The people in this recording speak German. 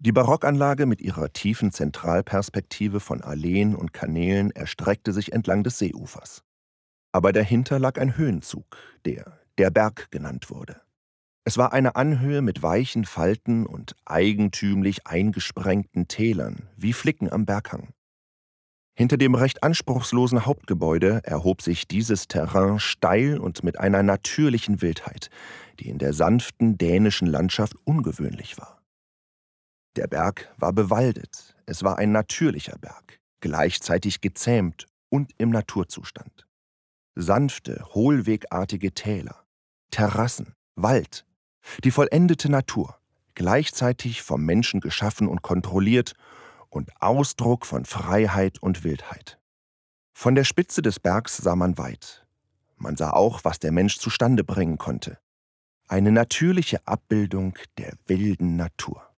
Die Barockanlage mit ihrer tiefen Zentralperspektive von Alleen und Kanälen erstreckte sich entlang des Seeufers. Aber dahinter lag ein Höhenzug, der der Berg genannt wurde. Es war eine Anhöhe mit weichen Falten und eigentümlich eingesprengten Tälern, wie Flicken am Berghang. Hinter dem recht anspruchslosen Hauptgebäude erhob sich dieses Terrain steil und mit einer natürlichen Wildheit, die in der sanften dänischen Landschaft ungewöhnlich war. Der Berg war bewaldet, es war ein natürlicher Berg, gleichzeitig gezähmt und im Naturzustand. Sanfte, hohlwegartige Täler, Terrassen, Wald, die vollendete Natur, gleichzeitig vom Menschen geschaffen und kontrolliert und Ausdruck von Freiheit und Wildheit. Von der Spitze des Bergs sah man weit. Man sah auch, was der Mensch zustande bringen konnte. Eine natürliche Abbildung der wilden Natur.